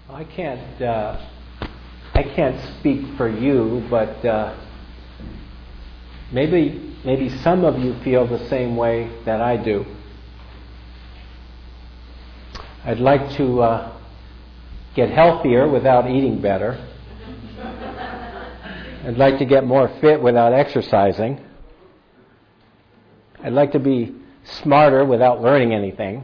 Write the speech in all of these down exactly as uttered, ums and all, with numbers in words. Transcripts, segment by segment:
I can't. Uh, I can't speak for you, but uh, maybe maybe some of you feel the same way that I do. I'd like to uh, get healthier without eating better. I'd like to get more fit without exercising. I'd like to be smarter without learning anything.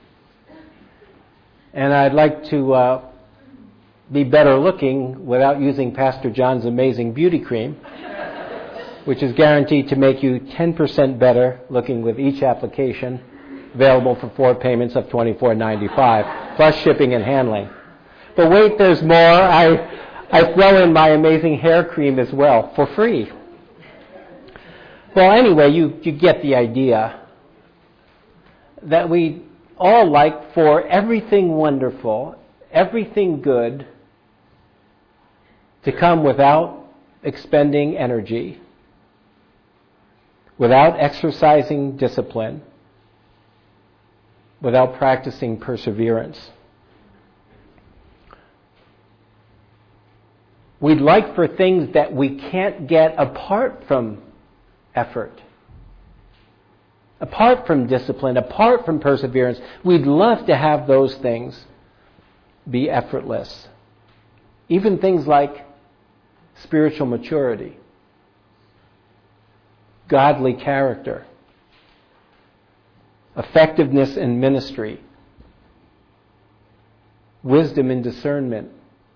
And I'd like to uh, be better looking without using Pastor John's amazing beauty cream, which is guaranteed to make you ten percent better looking with each application, available for four payments of twenty-four ninety-five, plus shipping and handling. But wait, there's more. I I throw in my amazing hair cream as well, for free. Well, anyway, you, you get the idea that we all like for everything wonderful, everything good, to come without expending energy, without exercising discipline, without practicing perseverance. We'd like for things that we can't get apart from effort, apart from discipline, apart from perseverance. We'd love to have those things be effortless. Even things like spiritual maturity, godly character, effectiveness in ministry, wisdom and discernment,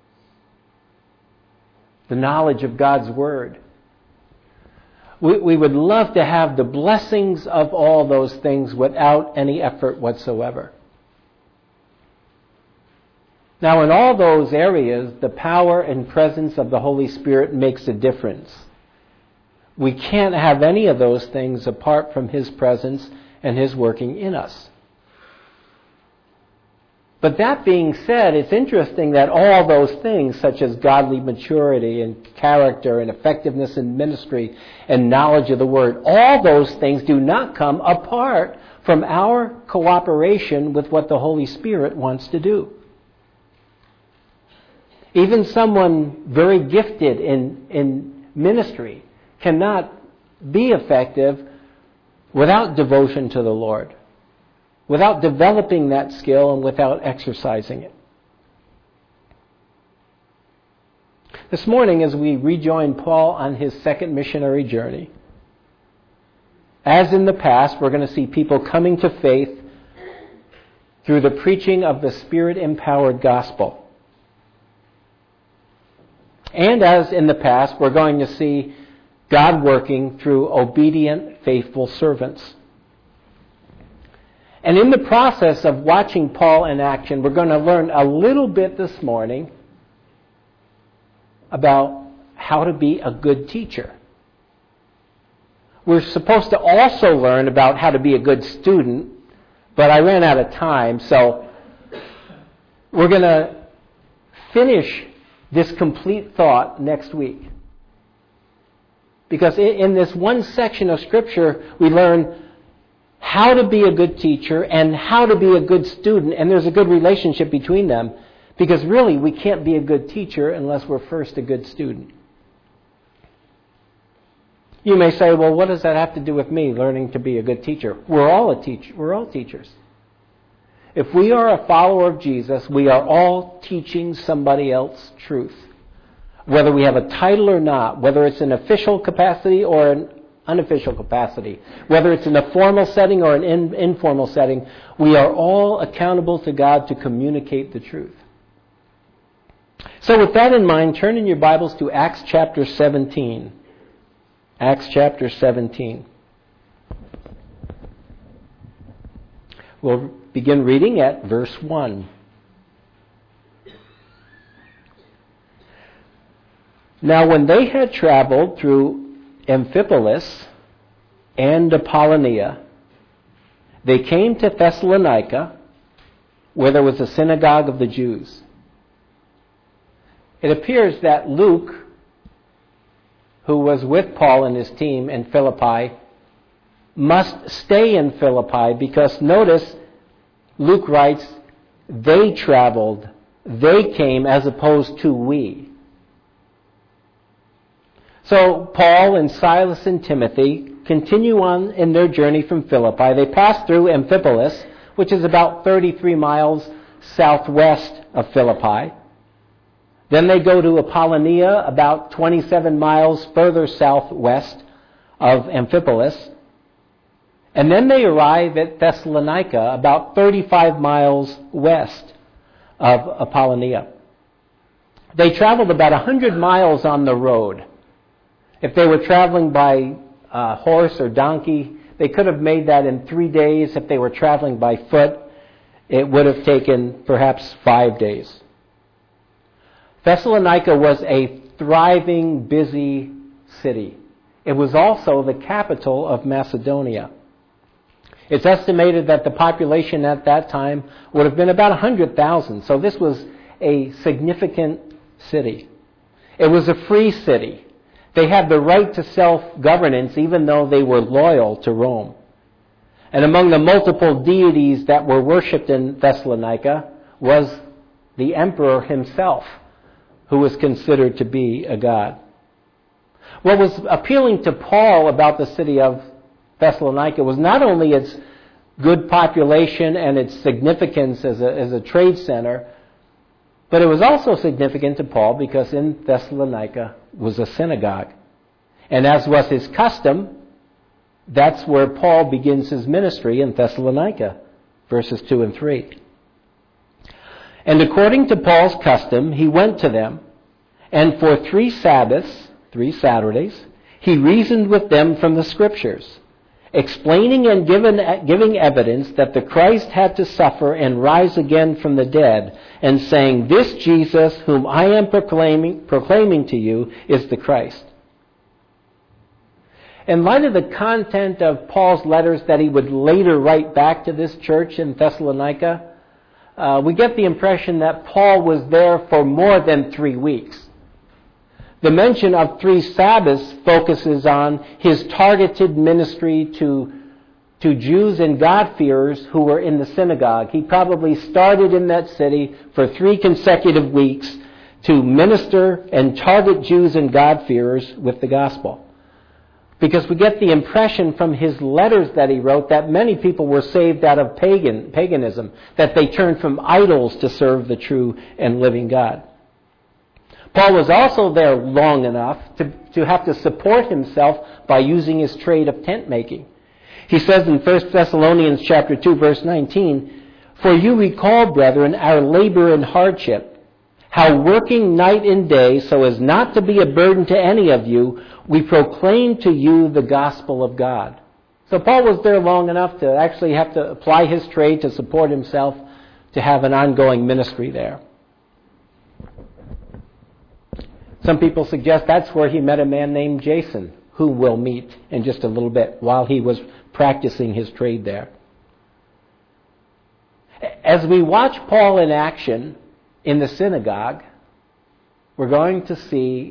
the knowledge of God's Word. We, we would love to have the blessings of all those things without any effort whatsoever. Now, in all those areas, the power and presence of the Holy Spirit makes a difference. We can't have any of those things apart from His presence and His working in us. But that being said, it's interesting that all those things, such as godly maturity and character and effectiveness in ministry and knowledge of the Word, all those things do not come apart from our cooperation with what the Holy Spirit wants to do. Even someone very gifted in, in ministry cannot be effective without devotion to the Lord, without developing that skill and without exercising it. This morning, as we rejoin Paul on his second missionary journey, as in the past, we're going to see people coming to faith through the preaching of the Spirit-empowered gospel. And as in the past, we're going to see God working through obedient, faithful servants. And in the process of watching Paul in action, we're going to learn a little bit this morning about how to be a good teacher. We're supposed to also learn about how to be a good student, but I ran out of time, so we're going to finish this complete thought next week. Because in this one section of Scripture, we learn how to be a good teacher and how to be a good student, and there's a good relationship between them, because really we can't be a good teacher unless we're first a good student. You may say, well, what does that have to do with me learning to be a good teacher? We're all a teacher. We're all teachers. If we are a follower of Jesus, we are all teaching somebody else truth. Whether we have a title or not, whether it's an official capacity or an unofficial capacity, whether it's in a formal setting or an in, informal setting, we are all accountable to God to communicate the truth. So with that in mind, turn in your Bibles to Acts chapter seventeen. Acts chapter seventeen. We'll begin reading at verse one. Now when they had traveled through Amphipolis and Apollonia, they came to Thessalonica, where there was a synagogue of the Jews. It appears that Luke, who was with Paul and his team in Philippi, must stay in Philippi, because notice Luke writes, they traveled they came as opposed to we. So Paul and Silas and Timothy continue on in their journey from Philippi. They pass through Amphipolis, which is about thirty-three miles southwest of Philippi. Then they go to Apollonia, about twenty-seven miles further southwest of Amphipolis. And then they arrive at Thessalonica, about thirty-five miles west of Apollonia. They traveled about one hundred miles on the road. If they were traveling by uh, horse or donkey, they could have made that in three days. If they were traveling by foot, it would have taken perhaps five days. Thessalonica was a thriving, busy city. It was also the capital of Macedonia. It's estimated that the population at that time would have been about one hundred thousand. So this was a significant city. It was a free city. They had the right to self-governance even though they were loyal to Rome. And among the multiple deities that were worshipped in Thessalonica was the emperor himself, who was considered to be a god. What was appealing to Paul about the city of Thessalonica was not only its good population and its significance as a, as a trade center, but it was also significant to Paul because in Thessalonica was a synagogue. And as was his custom, that's where Paul begins his ministry in Thessalonica, verses two and three. And according to Paul's custom, he went to them, and for three Sabbaths, three Saturdays, he reasoned with them from the Scriptures, explaining and given, giving evidence that the Christ had to suffer and rise again from the dead, and saying, "This Jesus, whom I am proclaiming, proclaiming to you, is the Christ." In light of the content of Paul's letters that he would later write back to this church in Thessalonica, uh, we get the impression that Paul was there for more than three weeks. The mention of three Sabbaths focuses on his targeted ministry to, to Jews and God-fearers who were in the synagogue. He probably started in that city for three consecutive weeks to minister and target Jews and God-fearers with the gospel. Because we get the impression from his letters that he wrote that many people were saved out of pagan, paganism, that they turned from idols to serve the true and living God. Paul was also there long enough to, to have to support himself by using his trade of tent making. He says in First Thessalonians chapter two, verse nineteen, "For you recall, brethren, our labor and hardship, how working night and day so as not to be a burden to any of you, we proclaim to you the gospel of God." So Paul was there long enough to actually have to apply his trade to support himself, to have an ongoing ministry there. Some people suggest that's where he met a man named Jason, who we'll meet in just a little bit, while he was practicing his trade there. As we watch Paul in action in the synagogue, we're going to see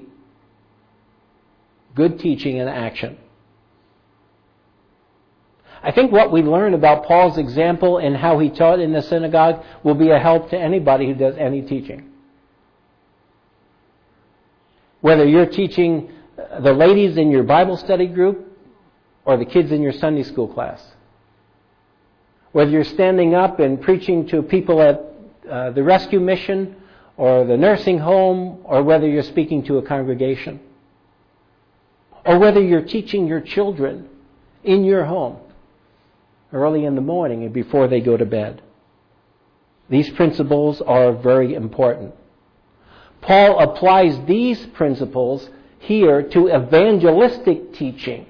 good teaching in action. I think what we learn about Paul's example and how he taught in the synagogue will be a help to anybody who does any teaching. Whether you're teaching the ladies in your Bible study group or the kids in your Sunday school class. Whether you're standing up and preaching to people at uh, the rescue mission or the nursing home, or whether you're speaking to a congregation. Or whether you're teaching your children in your home early in the morning and before they go to bed. These principles are very important. Paul applies these principles here to evangelistic teaching.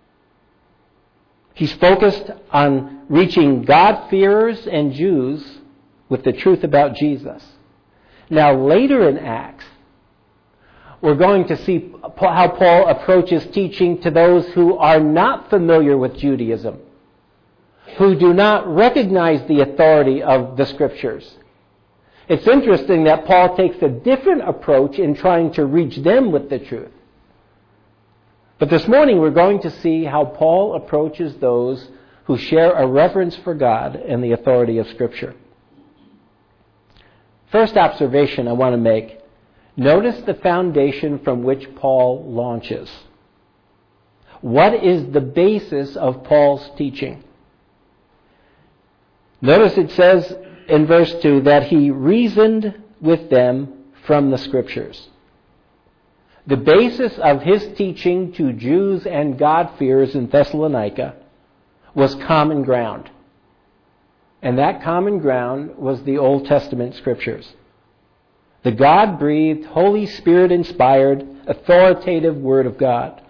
He's focused on reaching God-fearers and Jews with the truth about Jesus. Now, later in Acts, we're going to see how Paul approaches teaching to those who are not familiar with Judaism, who do not recognize the authority of the Scriptures. It's interesting that Paul takes a different approach in trying to reach them with the truth. But this morning we're going to see how Paul approaches those who share a reverence for God and the authority of Scripture. First observation I want to make. Notice the foundation from which Paul launches. What is the basis of Paul's teaching? Notice it says in verse two that he reasoned with them from the Scriptures. The basis of his teaching to Jews and God-fearers in Thessalonica was common ground. And that common ground was the Old Testament Scriptures. The God-breathed, Holy Spirit-inspired, authoritative Word of God.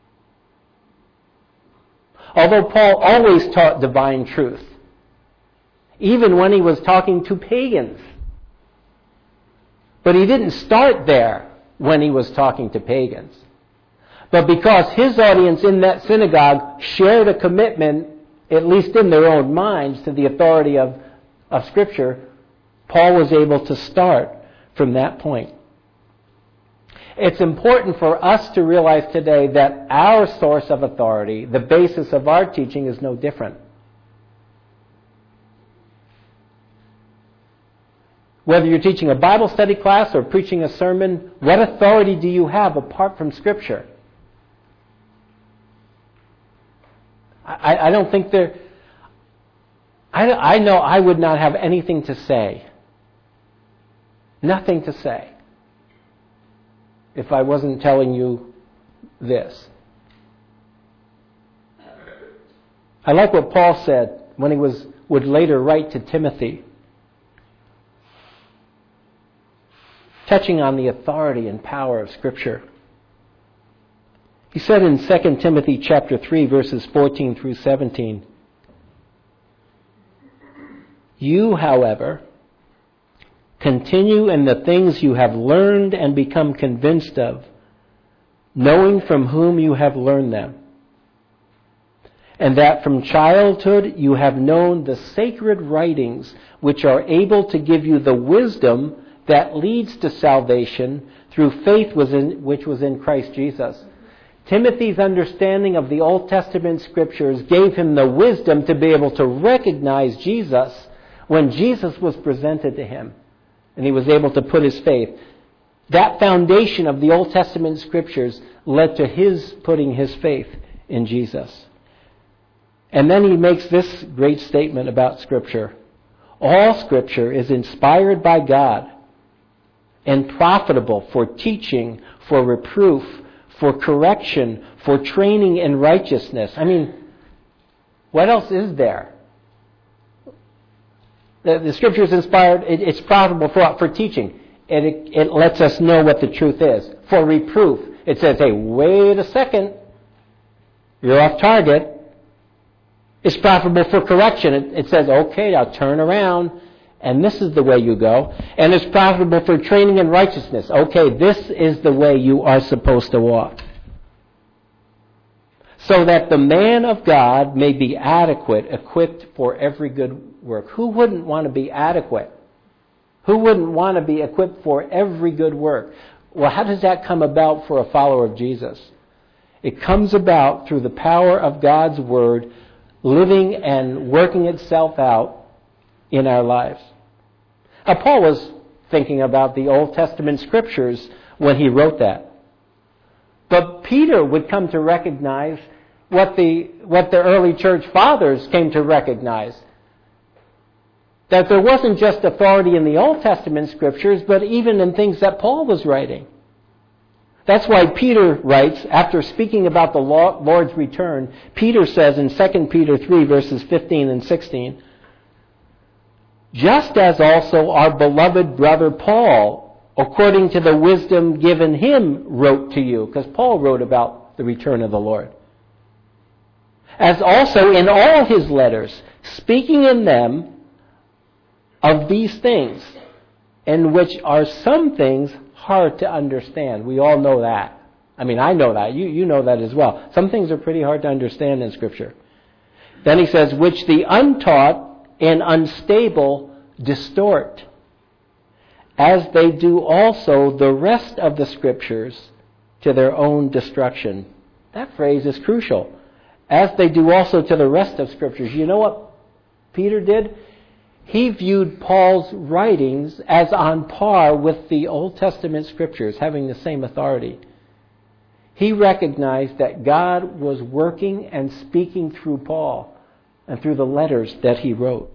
Although Paul always taught divine truth, even when he was talking to pagans. But he didn't start there when he was talking to pagans. But because his audience in that synagogue shared a commitment, at least in their own minds, to the authority of, of Scripture, Paul was able to start from that point. It's important for us to realize today that our source of authority, the basis of our teaching, is no different. Whether you're teaching a Bible study class or preaching a sermon, what authority do you have apart from Scripture? I, I don't think there... I, I know I would not have anything to say. Nothing to say if I wasn't telling you this. I like what Paul said when he was would later write to Timothy, touching on the authority and power of Scripture. He said in Second Timothy chapter three, verses fourteen through seventeen, "You, however, continue in the things you have learned and become convinced of, knowing from whom you have learned them, and that from childhood you have known the sacred writings which are able to give you the wisdom that leads to salvation through faith which was in Christ Jesus." Timothy's understanding of the Old Testament Scriptures gave him the wisdom to be able to recognize Jesus when Jesus was presented to him. And he was able to put his faith. That foundation of the Old Testament Scriptures led to his putting his faith in Jesus. And then he makes this great statement about Scripture. All Scripture is inspired by God and profitable for teaching, for reproof, for correction, for training in righteousness. I mean, what else is there? The, the Scripture is inspired, it, it's profitable for for teaching. It, it, it lets us know what the truth is. For reproof, it says, hey, wait a second, you're off target. It's profitable for correction. It, it says, okay, now turn around, and this is the way you go. And it's profitable for training in righteousness. Okay, this is the way you are supposed to walk. So that the man of God may be adequate, equipped for every good work. Who wouldn't want to be adequate? Who wouldn't want to be equipped for every good work? Well, how does that come about for a follower of Jesus? It comes about through the power of God's Word living and working itself out in our lives. Now, Paul was thinking about the Old Testament Scriptures when he wrote that. But Peter would come to recognize what the what the early church fathers came to recognize. That there wasn't just authority in the Old Testament Scriptures, but even in things that Paul was writing. That's why Peter writes, after speaking about the Lord's return, Peter says in Second Peter three, verses fifteen and sixteen, "Just as also our beloved brother Paul, according to the wisdom given him, wrote to you," because Paul wrote about the return of the Lord. "As also in all his letters, speaking in them of these things, in which are some things hard to understand." We all know that. I mean, I know that. You, you know that as well. Some things are pretty hard to understand in Scripture. Then he says, "which the untaught and unstable distort, as they do also the rest of the Scriptures to their own destruction." That phrase is crucial. As they do also to the rest of Scriptures. You know what Peter did? he viewed Paul's writings as on par with the Old Testament scriptures, having the same authority. He recognized that God was working and speaking through Paul and through the letters that he wrote.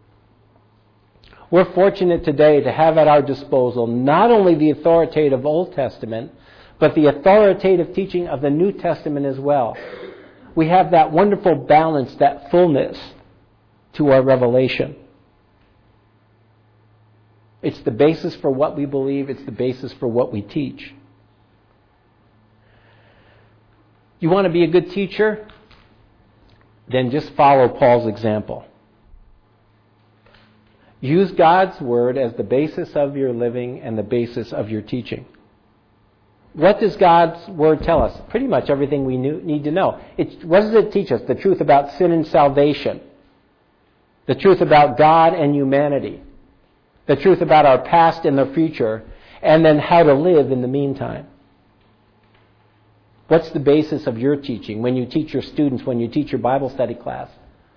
We're fortunate today to have at our disposal not only the authoritative Old Testament, but the authoritative teaching of the New Testament as well. We have that wonderful balance, that fullness to our revelation. It's the basis for what we believe. It's the basis for what we teach. You want to be a good teacher? Then just follow Paul's example. Use God's Word as the basis of your living and the basis of your teaching. What does God's Word tell us? Pretty much everything we need to know. It, what does it teach us? The truth about sin and salvation. The truth about God and humanity. The truth about our past and the future. And then how to live in the meantime. What's the basis of your teaching when you teach your students, when you teach your Bible study class?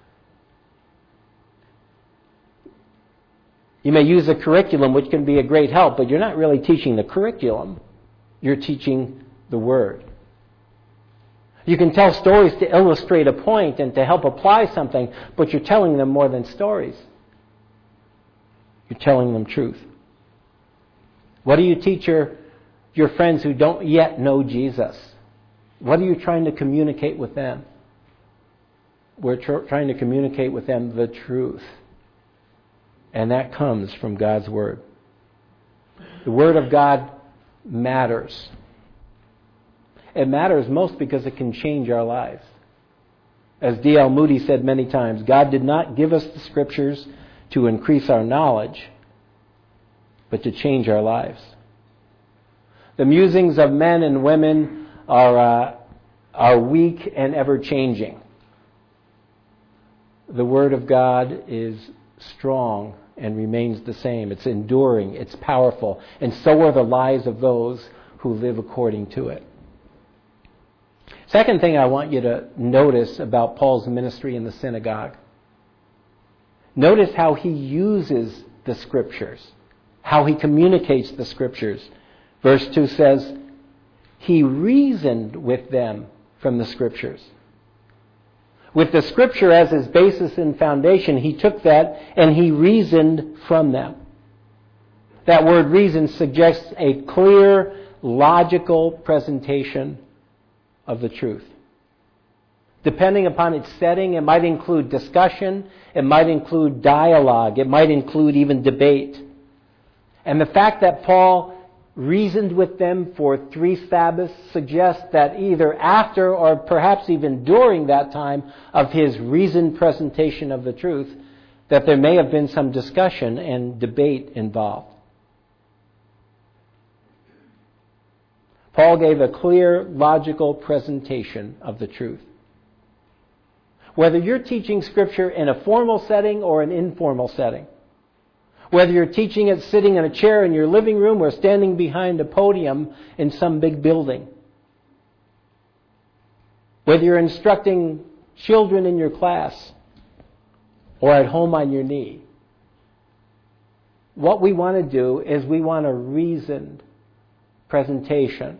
You may use a curriculum, which can be a great help, but you're not really teaching the curriculum. You're teaching the Word. You can tell stories to illustrate a point and to help apply something, but you're telling them more than stories. You're telling them truth. What do you teach your, your friends who don't yet know Jesus? What are you trying to communicate with them? We're tr- trying to communicate with them the truth. And that comes from God's Word. The Word of God matters. It matters most because it can change our lives. As D L Moody said many times, God did not give us the Scriptures to increase our knowledge, but to change our lives. The musings of men and women are, uh, are weak and ever-changing. The Word of God is strong and remains the same. It's enduring, it's powerful, and so are the lives of those who live according to it. Second thing I want you to notice about Paul's ministry in the synagogue. Notice how he uses the Scriptures, how he communicates the Scriptures. Verse two says, he reasoned with them from the Scriptures. With the Scripture as his basis and foundation, he took that and he reasoned from them. That word reason suggests a clear, logical presentation of the truth. Depending upon its setting, it might include discussion, it might include dialogue, it might include even debate. And the fact that Paul reasoned with them for three Sabbaths suggests that either after or perhaps even during that time of his reasoned presentation of the truth, that there may have been some discussion and debate involved. Paul gave a clear, logical presentation of the truth. Whether you're teaching Scripture in a formal setting or an informal setting, whether you're teaching it sitting in a chair in your living room or standing behind a podium in some big building, whether you're instructing children in your class or at home on your knee, what we want to do is we want a reasoned presentation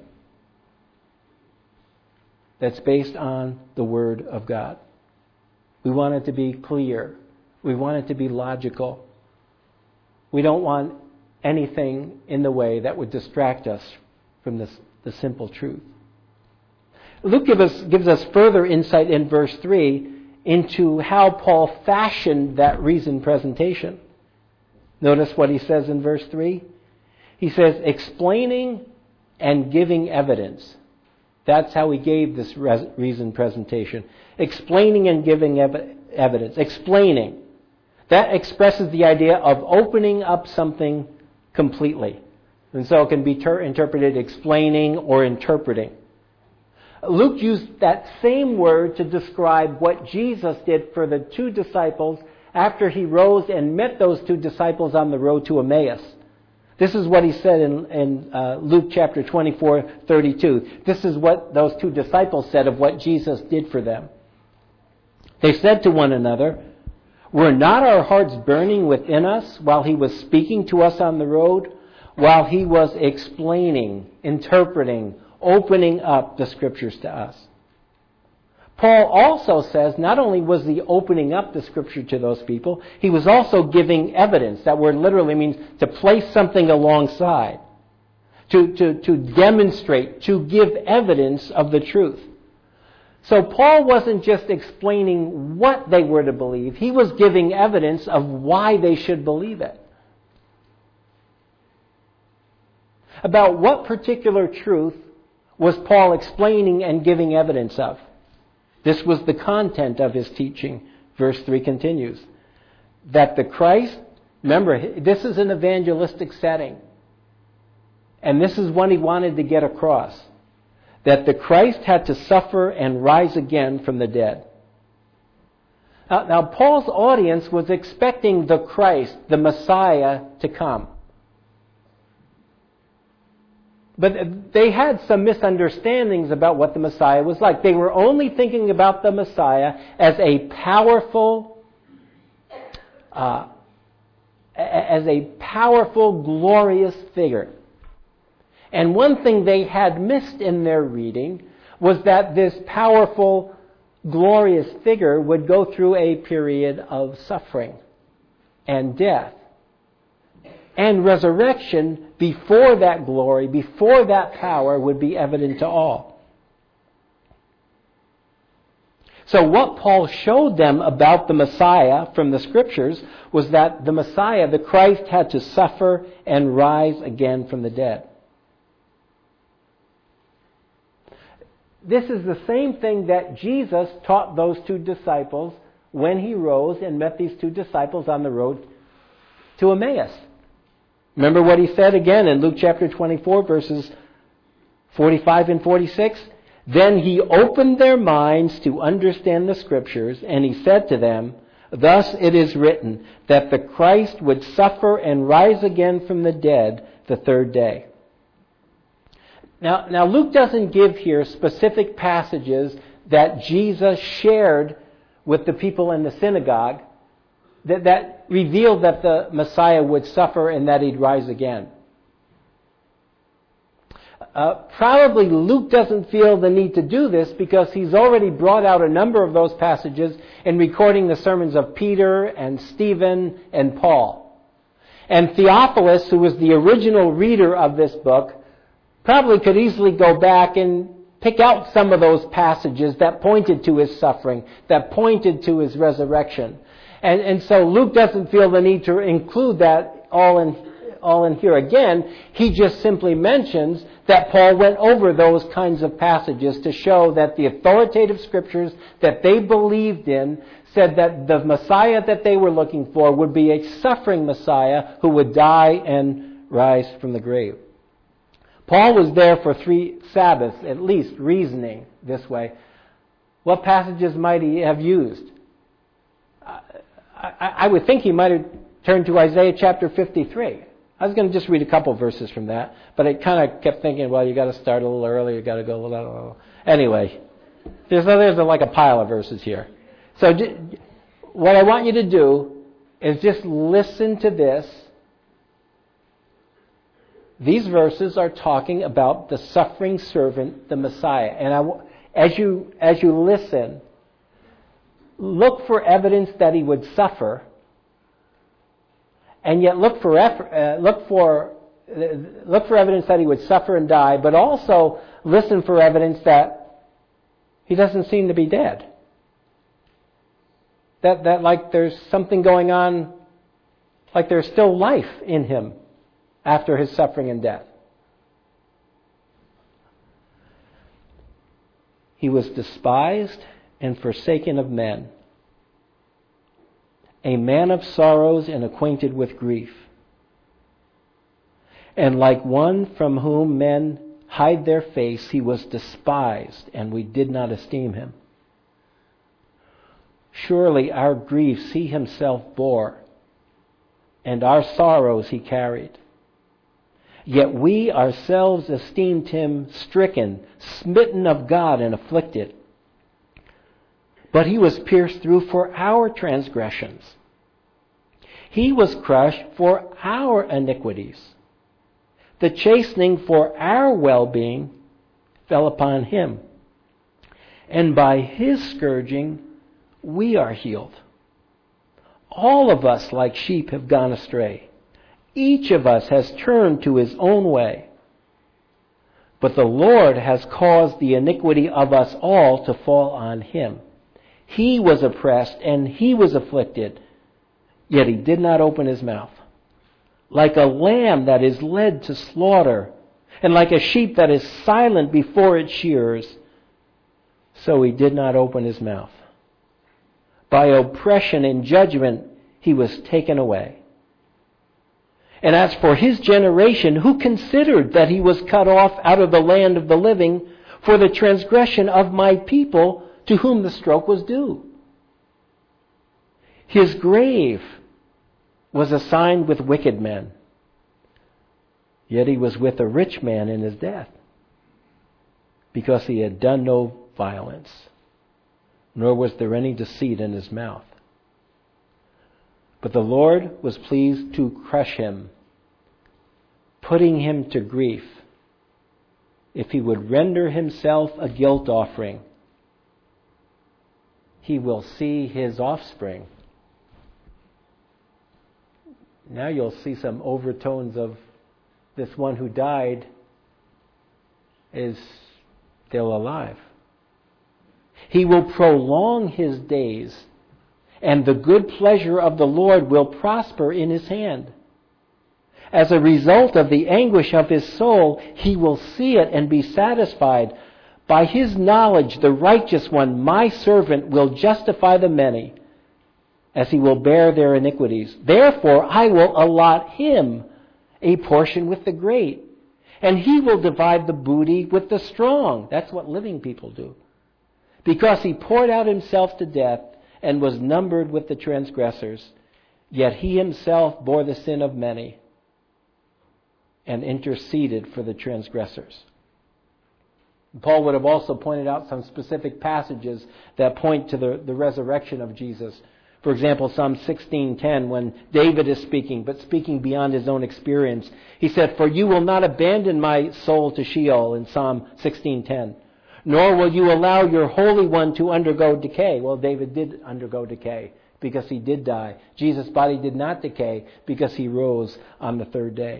that's based on the Word of God. We want it to be clear. We want it to be logical. We don't want anything in the way that would distract us from this, the simple truth. Luke give us, gives us further insight in verse three into how Paul fashioned that reasoned presentation. Notice what he says in verse three. He says, explaining and giving evidence. That's how he gave this reasoned presentation. Explaining and giving ev- evidence. Explaining. That expresses the idea of opening up something completely. And so it can be ter- interpreted explaining or interpreting. Luke used that same word to describe what Jesus did for the two disciples after he rose and met those two disciples on the road to Emmaus. This is what he said in, in uh, Luke chapter twenty-four, thirty-two. This is what those two disciples said of what Jesus did for them. They said to one another, Were not our hearts burning within us while he was speaking to us on the road, while he was explaining, interpreting, opening up the Scriptures to us? Paul also says not only was he opening up the Scripture to those people, he was also giving evidence. That word literally means to place something alongside, to, to, to demonstrate, to give evidence of the truth. So Paul wasn't just explaining what they were to believe. He was giving evidence of why they should believe it. About what particular truth was Paul explaining and giving evidence of? This was the content of his teaching. Verse three continues. That the Christ, remember, this is an evangelistic setting. And this is what he wanted to get across. That the Christ had to suffer and rise again from the dead. Now, now, Paul's audience was expecting the Christ, the Messiah, to come. But they had some misunderstandings about what the Messiah was like. They were only thinking about the Messiah as a powerful, uh, as a powerful, glorious figure. And one thing they had missed in their reading was that this powerful, glorious figure would go through a period of suffering and death and resurrection before that glory, before that power would be evident to all. So what Paul showed them about the Messiah from the Scriptures was that the Messiah, the Christ, had to suffer and rise again from the dead. This is the same thing that Jesus taught those two disciples when he rose and met these two disciples on the road to Emmaus. Remember what he said again in Luke chapter twenty-four, verses forty-five and forty-six? Then he opened their minds to understand the Scriptures, and he said to them, Thus it is written, that the Christ would suffer and rise again from the dead the third day. Now, now Luke doesn't give here specific passages that Jesus shared with the people in the synagogue that, that revealed that the Messiah would suffer and that he'd rise again. Uh, probably Luke doesn't feel the need to do this because he's already brought out a number of those passages in recording the sermons of Peter and Stephen and Paul. And Theophilus, who was the original reader of this book, probably could easily go back and pick out some of those passages that pointed to his suffering, that pointed to his resurrection. And, and so Luke doesn't feel the need to include that all in, all in here again. He just simply mentions that Paul went over those kinds of passages to show that the authoritative Scriptures that they believed in said that the Messiah that they were looking for would be a suffering Messiah who would die and rise from the grave. Paul was there for three Sabbaths, at least, reasoning this way. What passages might he have used? I, I, I would think he might have turned to Isaiah chapter fifty-three. I was going to just read a couple verses from that, but I kind of kept thinking, well, you got to start a little early, you got to go a little... Anyway, there's, there's like a pile of verses here. So what I want you to do is just listen to this. These verses are talking about the suffering servant, the Messiah. And I, as you as you listen, look for evidence that he would suffer, and yet look for uh, look for uh, look for evidence that he would suffer and die. But also listen for evidence that he doesn't seem to be dead. That that like there's something going on, like there's still life in him after his suffering and death. He was despised and forsaken of men, a man of sorrows and acquainted with grief. And like one from whom men hide their face, he was despised, and we did not esteem him. Surely our griefs he himself bore, and our sorrows he carried. Yet we ourselves esteemed him stricken, smitten of God, and afflicted. but he was pierced through for our transgressions. He was crushed for our iniquities. The chastening for our well-being fell upon him. And by his scourging, we are healed. All of us, like sheep, have gone astray. Each of us has turned to his own way. But the Lord has caused the iniquity of us all to fall on him. He was oppressed and he was afflicted, yet he did not open his mouth. Like a lamb that is led to slaughter, and like a sheep that is silent before its shearers, so he did not open his mouth. By oppression and judgment he was taken away. And as for his generation, who considered that he was cut off out of the land of the living for the transgression of my people to whom the stroke was due? His grave was assigned with wicked men, yet he was with a rich man in his death, because he had done no violence, nor was there any deceit in his mouth. But the Lord was pleased to crush him, putting him to grief, if he would render himself a guilt offering. He will see his offspring. Now you'll see some overtones of this one who died is still alive. He will prolong his days, and the good pleasure of the Lord will prosper in his hand. As a result of the anguish of his soul, he will see it and be satisfied. By his knowledge, the righteous one, my servant, will justify the many, as he will bear their iniquities. Therefore, I will allot him a portion with the great, and he will divide the booty with the strong. That's what living people do. Because he poured out himself to death and was numbered with the transgressors, yet he himself bore the sin of many and interceded for the transgressors. Paul would have also pointed out some specific passages that point to the, the resurrection of Jesus. For example, Psalm sixteen ten, when David is speaking, but speaking beyond his own experience, he said, "For you will not abandon my soul to Sheol," in Psalm sixteen ten. "Nor will you allow your Holy One to undergo decay." Well, David did undergo decay because he did die. Jesus' body did not decay because he rose on the third day.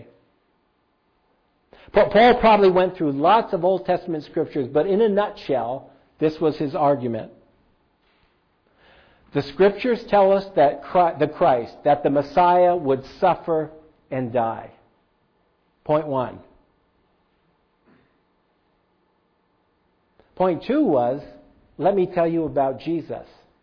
Paul probably went through lots of Old Testament scriptures, but in a nutshell, this was his argument. The scriptures tell us that Christ, the Christ, that the Messiah would suffer and die. Point one. Point two was, let me tell you about Jesus.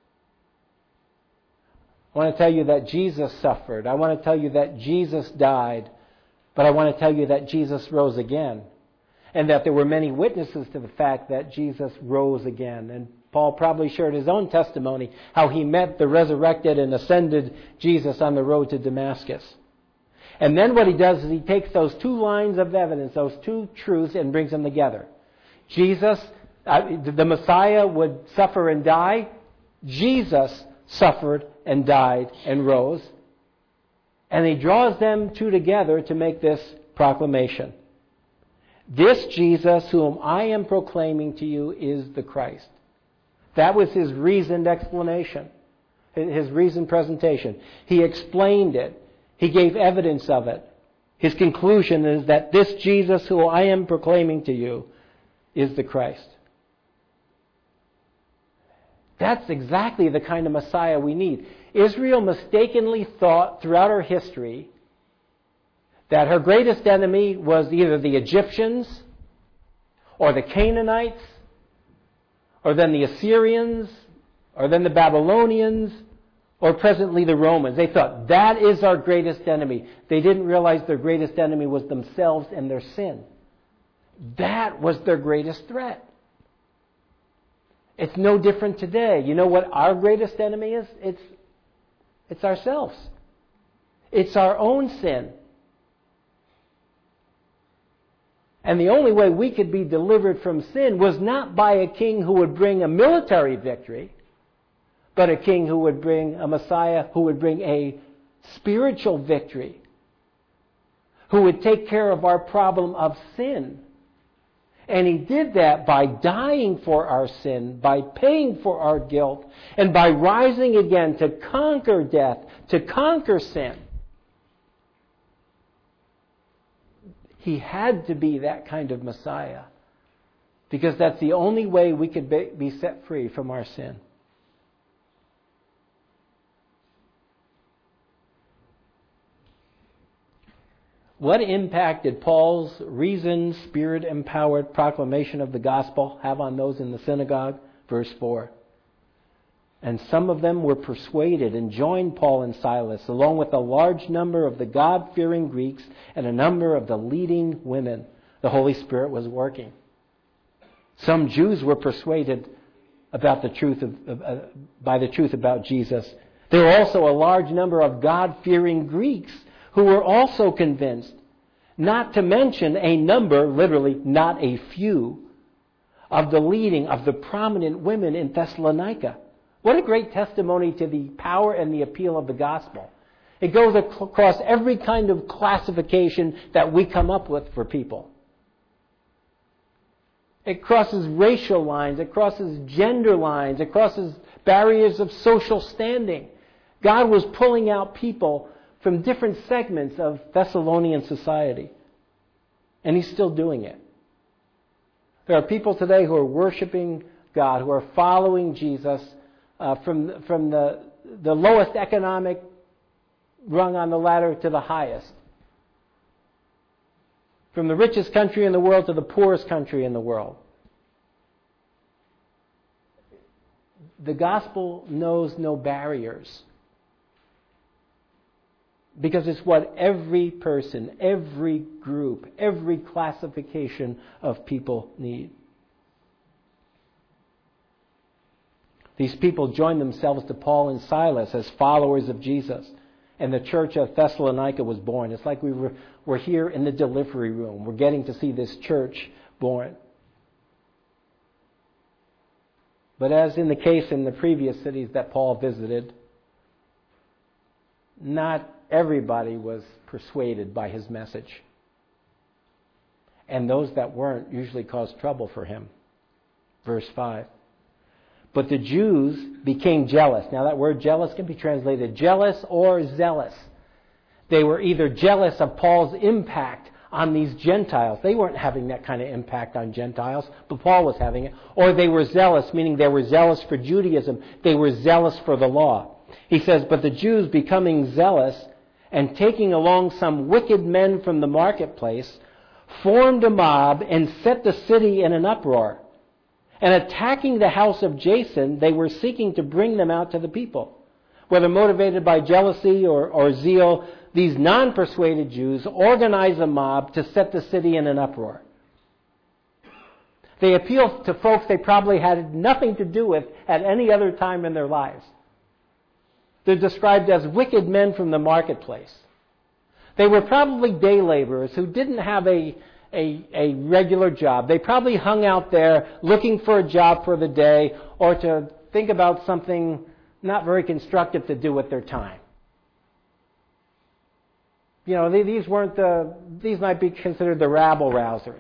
I want to tell you that Jesus suffered. I want to tell you that Jesus died. But I want to tell you that Jesus rose again. And that there were many witnesses to the fact that Jesus rose again. And Paul probably shared his own testimony, how he met the resurrected and ascended Jesus on the road to Damascus. And then what he does is he takes those two lines of evidence, those two truths, and brings them together. Jesus, uh, the Messiah would suffer and die. Jesus suffered and died and rose. And he draws them two together to make this proclamation. This Jesus whom I am proclaiming to you is the Christ. That was his reasoned explanation, his reasoned presentation. He explained it. He gave evidence of it. His conclusion is that this Jesus who I am proclaiming to you is the Christ. That's exactly the kind of Messiah we need. Israel mistakenly thought throughout her history that her greatest enemy was either the Egyptians or the Canaanites or then the Assyrians or then the Babylonians or presently the Romans. They thought that is our greatest enemy. They didn't realize their greatest enemy was themselves and their sin. That was their greatest threat. It's no different today. You know what our greatest enemy is? It's It's ourselves. It's our own sin. And the only way we could be delivered from sin was not by a king who would bring a military victory, but a king who would bring, a Messiah who would bring a spiritual victory, who would take care of our problem of sin. And he did that by dying for our sin, by paying for our guilt, and by rising again to conquer death, to conquer sin. He had to be that kind of Messiah, because that's the only way we could be set free from our sin. What impact did Paul's reasoned, Spirit-empowered proclamation of the gospel have on those in the synagogue? Verse four. And some of them were persuaded and joined Paul and Silas, along with a large number of the God-fearing Greeks and a number of the leading women. The Holy Spirit was working. Some Jews were persuaded about the truth of, uh, by the truth about Jesus. There were also a large number of God-fearing Greeks who were also convinced, not to mention a number, literally not a few, of the leading, of the prominent women in Thessalonica. What a great testimony to the power and the appeal of the gospel. It goes across every kind of classification that we come up with for people. It crosses racial lines, it crosses gender lines, it crosses barriers of social standing. God was pulling out people from different segments of Thessalonian society. And He's still doing it. There are people today who are worshiping God, who are following Jesus uh, from, from the, the lowest economic rung on the ladder to the highest. From the richest country in the world to the poorest country in the world. The gospel knows no barriers. Because it's what every person, every group, every classification of people need. These people joined themselves to Paul and Silas as followers of Jesus. And the church of Thessalonica was born. It's like we were, we're here in the delivery room. We're getting to see this church born. But as in the case in the previous cities that Paul visited, not everybody was persuaded by his message. And those that weren't usually caused trouble for him. Verse five. But the Jews became jealous. Now that word jealous can be translated jealous or zealous. They were either jealous of Paul's impact on these Gentiles. They weren't having that kind of impact on Gentiles, but Paul was having it. Or they were zealous, meaning they were zealous for Judaism. They were zealous for the law. He says, but the Jews becoming zealous and taking along some wicked men from the marketplace, formed a mob and set the city in an uproar. And attacking the house of Jason, they were seeking to bring them out to the people. Whether motivated by jealousy or, or zeal, these non-persuaded Jews organized a mob to set the city in an uproar. They appealed to folks they probably had nothing to do with at any other time in their lives. They're described as wicked men from the marketplace. They were probably day laborers who didn't have a, a, a regular job. They probably hung out there looking for a job for the day or to think about something not very constructive to do with their time. You know, these weren't the, these might be considered the rabble-rousers.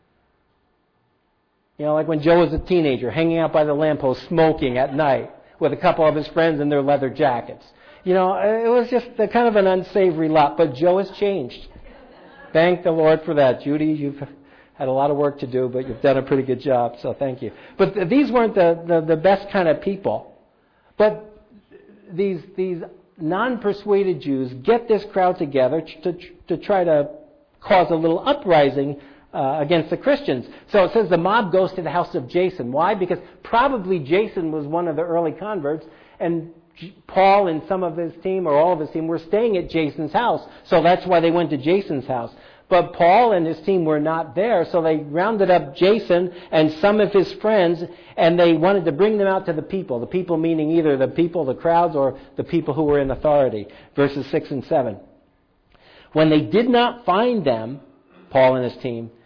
You know, like when Joe was a teenager, hanging out by the lamppost, smoking at night with a couple of his friends in their leather jackets. You know, it was just a kind of an unsavory lot, but Joe has changed. Thank the Lord for that. Judy, you've had a lot of work to do, but you've done a pretty good job, so thank you. But th- these weren't the, the, the best kind of people. But these these non-persuaded Jews get this crowd together to, to try to cause a little uprising uh, against the Christians. So it says the mob goes to the house of Jason. Why? Because probably Jason was one of the early converts, and Paul and some of his team, or all of his team, were staying at Jason's house. So that's why they went to Jason's house. But Paul and his team were not there, so they rounded up Jason and some of his friends, and they wanted to bring them out to the people. The people meaning either the people, the crowds, or the people who were in authority. Verses six and seven. When they did not find them, Paul and his team,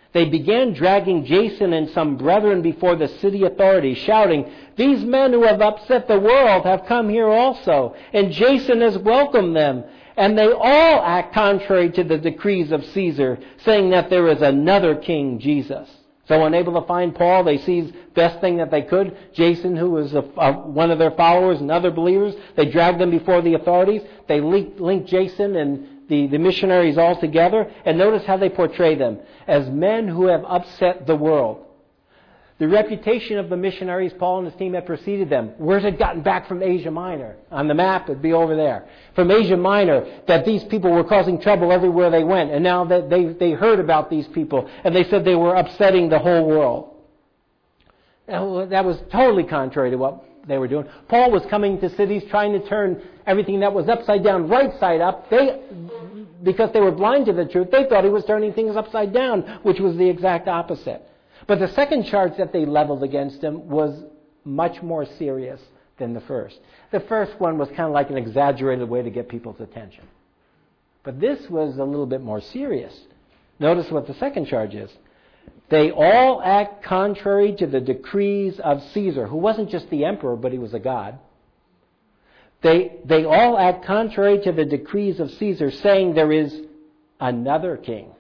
They began dragging Jason and some brethren before the city authorities, shouting, "These men who have upset the world have come here also, and Jason has welcomed them. And they all act contrary to the decrees of Caesar, saying that there is another king, Jesus." So unable to find Paul, they seized best thing that they could, Jason, who was a, a, one of their followers and other believers. They dragged them before the authorities. They linked, linked Jason and the, the missionaries all together. And notice how they portray them, as men who have upset the world. The reputation of the missionaries, Paul and his team had preceded them. Where's it gotten back from Asia Minor? On the map, it'd be over there. From Asia Minor, that these people were causing trouble everywhere they went. And now that they, they heard about these people, and they said they were upsetting the whole world. That was totally contrary to what they were doing. Paul was coming to cities trying to turn everything that was upside down right side up. They, because they were blind to the truth, they thought he was turning things upside down, which was the exact opposite. But the second charge that they leveled against him was much more serious than the first. The first one was kind of like an exaggerated way to get people's attention. But this was a little bit more serious. Notice what the second charge is. They all act contrary to the decrees of Caesar, who wasn't just the emperor, but he was a god. They, they all act contrary to the decrees of Caesar, saying there is another king,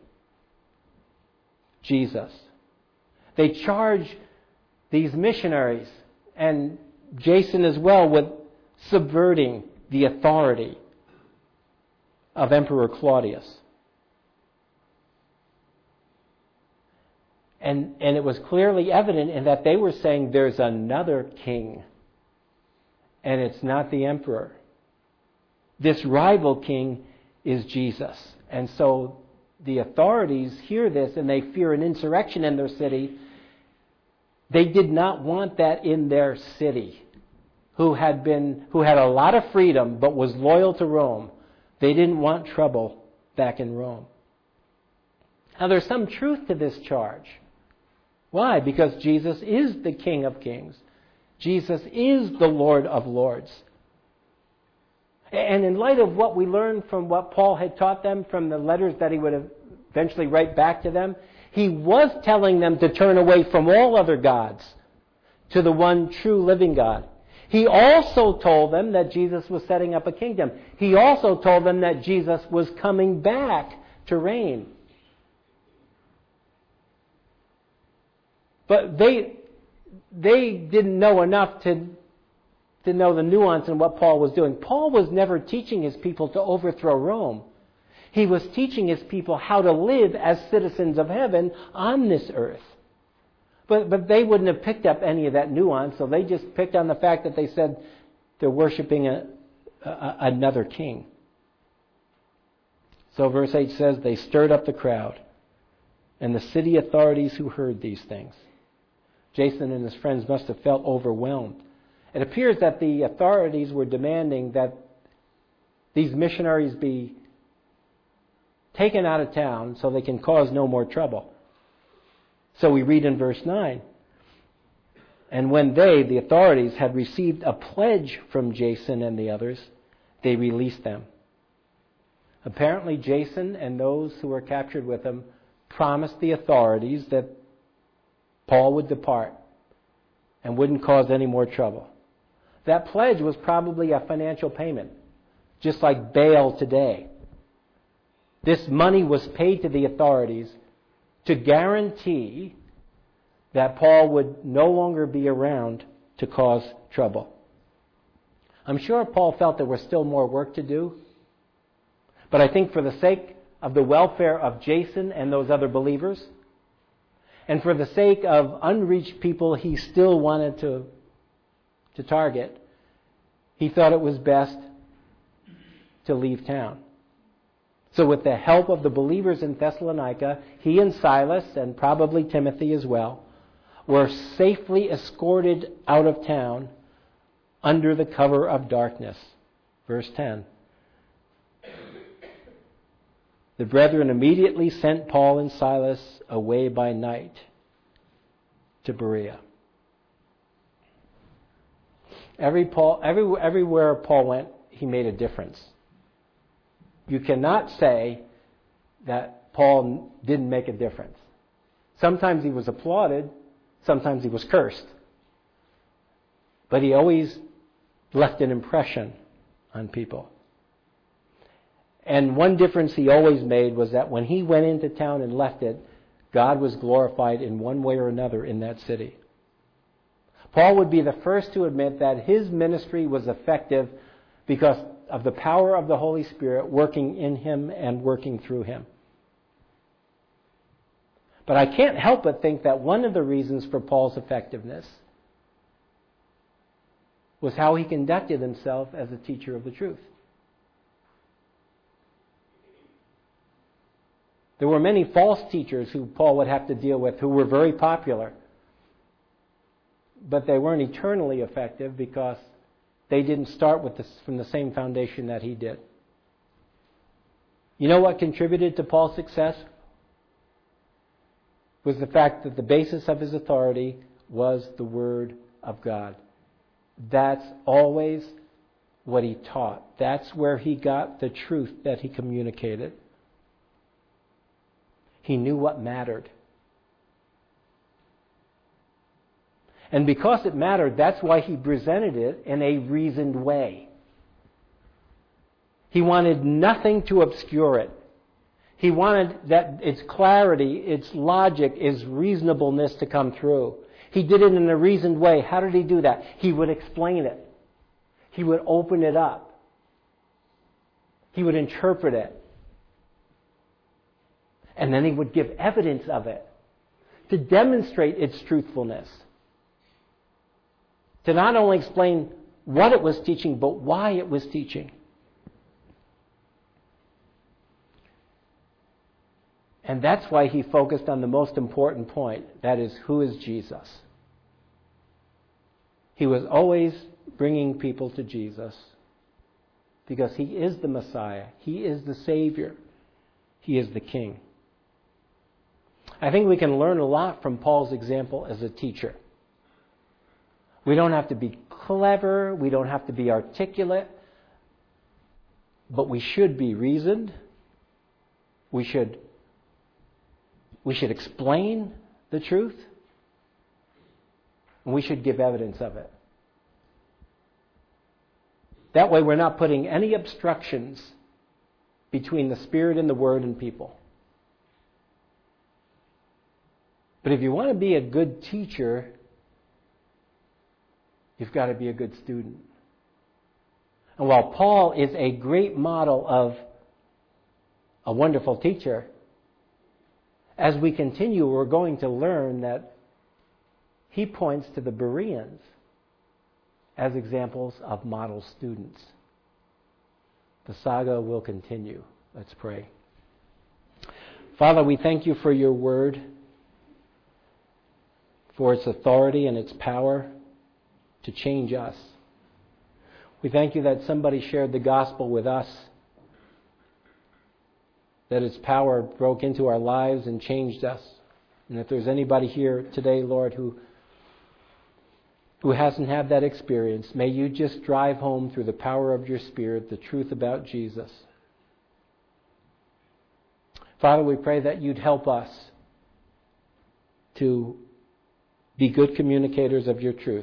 Jesus. They charge these missionaries, and Jason as well, with subverting the authority of Emperor Claudius. And, and it was clearly evident in that they were saying there's another king, and it's not the emperor. This rival king is Jesus. And so the authorities hear this, and they fear an insurrection in their city. They did not want that in their city, who had been, who had a lot of freedom but was loyal to Rome. They didn't want trouble back in Rome. Now there's some truth to this charge. Why? Because Jesus is the King of Kings. Jesus is the Lord of Lords. And in light of what we learned from what Paul had taught them from the letters that he would eventually write back to them, he was telling them to turn away from all other gods to the one true living God. He also told them that Jesus was setting up a kingdom. He also told them that Jesus was coming back to reign. But they, they didn't know enough to, to know the nuance in what Paul was doing. Paul was never teaching his people to overthrow Rome. He was teaching his people how to live as citizens of heaven on this earth. But, but they wouldn't have picked up any of that nuance, so they just picked on the fact that they said they're worshiping a, a, another king. So verse eight says, they stirred up the crowd and the city authorities who heard these things. Jason and his friends must have felt overwhelmed. It appears that the authorities were demanding that these missionaries be taken out of town so they can cause no more trouble. So we read in verse nine, and when they, the authorities, had received a pledge from Jason and the others, they released them. Apparently Jason and those who were captured with him promised the authorities that Paul would depart and wouldn't cause any more trouble. That pledge was probably a financial payment, just like bail today. This money was paid to the authorities to guarantee that Paul would no longer be around to cause trouble. I'm sure Paul felt there was still more work to do, but I think for the sake of the welfare of Jason and those other believers, and for the sake of unreached people he still wanted to, to target, he thought it was best to leave town. So with the help of the believers in Thessalonica, he and Silas, and probably Timothy as well, were safely escorted out of town under the cover of darkness. Verse ten. The brethren immediately sent Paul and Silas away by night to Berea. Every Paul, every, everywhere Paul went, he made a difference. You cannot say that Paul didn't make a difference. Sometimes he was applauded, sometimes he was cursed. But he always left an impression on people. And one difference he always made was that when he went into town and left it, God was glorified in one way or another in that city. Paul would be the first to admit that his ministry was effective because of the power of the Holy Spirit working in him and working through him. But I can't help but think that one of the reasons for Paul's effectiveness was how he conducted himself as a teacher of the truth. There were many false teachers who Paul would have to deal with who were very popular. But they weren't eternally effective because they didn't start with this, from the same foundation that he did. You know what contributed to Paul's success? Was the fact that the basis of his authority was the Word of God. That's always what he taught. That's where he got the truth that he communicated. He knew what mattered. And because it mattered, that's why he presented it in a reasoned way. He wanted nothing to obscure it. He wanted that its clarity, its logic, its reasonableness to come through. He did it in a reasoned way. How did he do that? He would explain it. He would open it up. He would interpret it. And then he would give evidence of it to demonstrate its truthfulness. To not only explain what it was teaching, but why it was teaching. And that's why he focused on the most important point. That is, who is Jesus? He was always bringing people to Jesus because he is the Messiah. He is the Savior. He is the King. I think we can learn a lot from Paul's example as a teacher. We don't have to be clever. We don't have to be articulate. But we should be reasoned. We should, we should explain the truth. And we should give evidence of it. That way we're not putting any obstructions between the Spirit and the Word and people. But if you want to be a good teacher, you've got to be a good student. And while Paul is a great model of a wonderful teacher, as we continue, we're going to learn that he points to the Bereans as examples of model students. The saga will continue. Let's pray. Father, we thank you for your word, for its authority and its power to change us. We thank you that somebody shared the gospel with us, that its power broke into our lives and changed us. And if there's anybody here today, Lord, who, who hasn't had that experience, may you just drive home through the power of your Spirit the truth about Jesus. Father, we pray that you'd help us to be good communicators of your truth.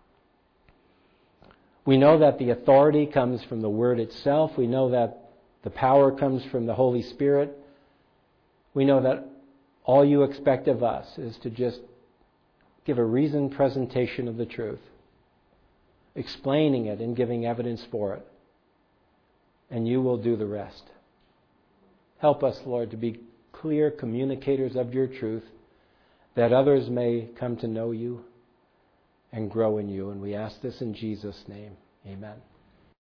We know that the authority comes from the Word itself. We know that the power comes from the Holy Spirit. We know that all you expect of us is to just give a reasoned presentation of the truth, explaining it and giving evidence for it. And you will do the rest. Help us, Lord, to be clear communicators of your truth, that others may come to know you and grow in you. And we ask this in Jesus' name. Amen.